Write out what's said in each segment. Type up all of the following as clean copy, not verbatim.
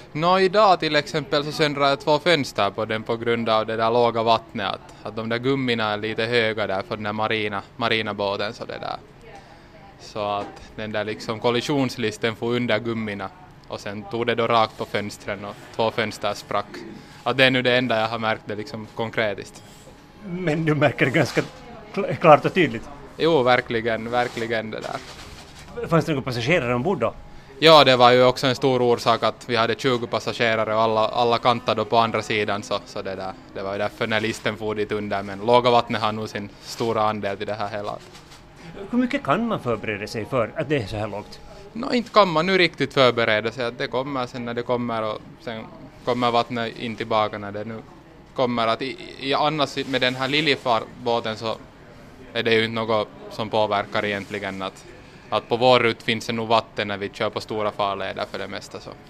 Idag till exempel så söndrar jag 2 fönster på den på grund av det där låga vattnet. Att de där gummina är lite höga där för den där marina båten. Så att den där liksom kollisionslisten får under gummina. Och sen tog det då rakt på fönstren och 2 fönster sprack. Att det är nu det enda jag har märkt det liksom konkretiskt. Men du märker det ganska klart och tydligt. Jo, verkligen det där. Fanns det några passagerare ombord då? Ja, det var ju också en stor orsak att vi hade 20 passagerare och alla kantade på andra sidan. Så det var ju därför när listen for dit under. Men låga vattnet har nog sin stora andel till det här hela. Hur mycket kan man förbereda sig för att det är så här lågt? Inte kan man nu riktigt förbereda sig. Att det kommer sen när det kommer och sen kommer vattnet in tillbaka när det nu kommer. Att annars med den här Liljefartbåten så är det ju inte något som påverkar egentligen. Att på vår rutt finns det nog vatten när vi kör på stora farleder för det mesta. Så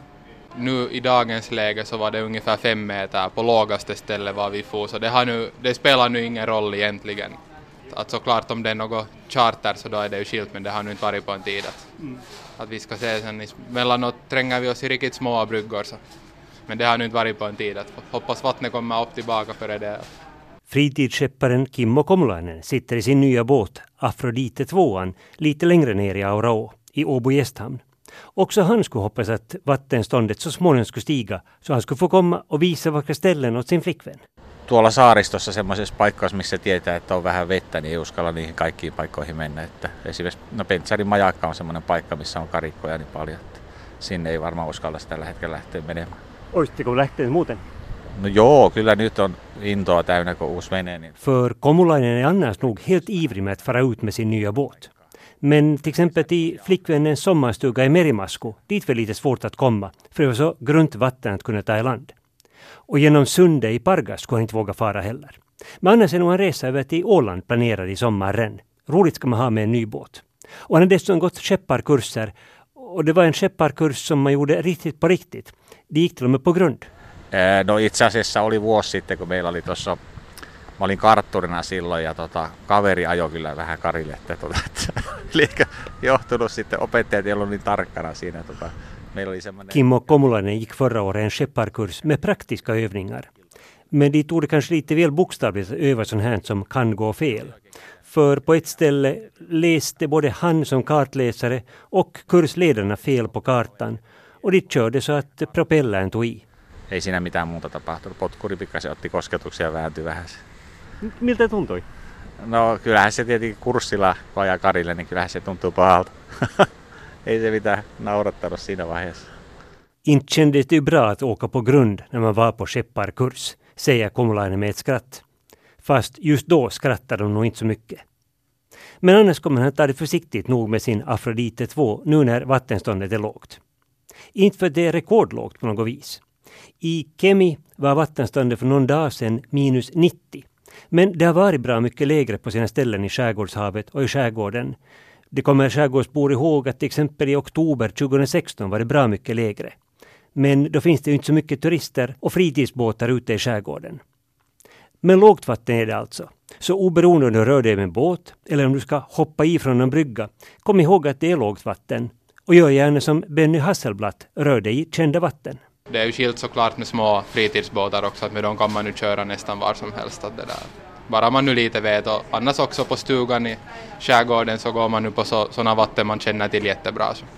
nu i dagens läge så var det ungefär 5 meter på lågaste stället var vi får. Så det spelar nu ingen roll egentligen. Att såklart om det är något charter så då är det ju skilt, men det har nu inte varit på en tid att vi ska se sen mellanåt tränger vi oss i riktigt små bryggor så. Men det har nu inte varit på en tid att hoppas vattnet kommer upp tillbaka före det. Fritidsskepparen Kimmo Komulainen sitter i sin nya båt Afrodite 2 lite längre ner i Auraå i Åbo gästhamn. Också han skulle hoppas att vattenståndet så småningom skulle stiga så han skulle få komma och visa vackra ställen åt sin flickvän. Tuolla saaristossa semmoisessa paikassa, missä tietää, että on vähän vettä, niin ei uskalla niihin kaikkiin paikkoihin mennä. Että esimerkiksi Pentsarin majakka on semmoinen paikka, missä on karikkoja niin paljon, että sinne ei varmaan uskalla tällä hetkellä lähteä menemään. Olisitteko lähtenyt muuten? No joo, kyllä nyt on intoa täynnä, kun uusi vene. Niin... För Komulainen är annars nog helt ivrig med att fara ut med sin nya båt. Men till exempel till flickvännens sommarstuga i Merimasku, dit var lite svårt att komma, för det var så grunt vatten att kunna ta i land. Och genom Sunde i Pargas skulle han inte våga fara heller. Men annars är nog en resa över till Åland planerad i sommaren. Roligt ska man ha med en ny båt. Och han har dessutom gått skepparkurser. Och det var en skepparkurs som man gjorde riktigt på riktigt. Det gick till och med på grund. No itse asiassa oli vuosi sitten, kun meillä oli tuossa, mä olin kartturina silloin ja kaveri ajoi kyllä vähän karille, että liikä johtunut sitten opettajat ei ollut niin tarkkana siinä. Kimmo Komulainen gick förra året en skepparkurs med praktiska övningar. Men de tog det kanske lite väl bokstavligt att öva sånt här som kan gå fel. För på ett ställe läste både han som kartläsare och kursledarna fel på kartan. Och de körde så att propellern tog i. Ei siinä mitään muuta tapahtunut. Potkuri pikkasen otti kosketuksia ja vääntyi vähän. Miltä tuntui? No kyllähän se tietenkin kurssilla, kun ajaa karille, niin kyllähän se tuntuu pahalta. Ei se mitään naurattanut siinä vaiheessa. Inte kändes det bra att åka på grund när man var på skepparkurs, säger Komulainen med ett skratt. Fast just då skrattade de nog inte så mycket. Men annars kommer han ta det försiktigt nog med sin Afrodite 2 nu när vattenståndet är lågt. Inte för att det är rekordlågt på något vis. I Kemi var vattenståndet för någon dag sedan minus 90. Men det har varit bra mycket lägre på sina ställen i skärgårdshavet och i skärgården. Det kommer skärgårdsbor ihåg att till exempel i oktober 2016 var det bra mycket lägre. Men då finns det ju inte så mycket turister och fritidsbåtar ute i skärgården. Men lågt vatten är det alltså. Så oberoende om du rör dig med en båt eller om du ska hoppa i från en brygga, kom ihåg att det är lågt vatten. Och gör gärna som Benny Hasselblatt, rör dig i kända vatten. Det är ju skilt såklart med små fritidsbåtar också, att med dem kan man nu köra nästan var som helst. Att det där. Bara man nu lite vet, och annars också på stugan i skärgården så går man nu på sådana vatten man känner till jättebra. Så.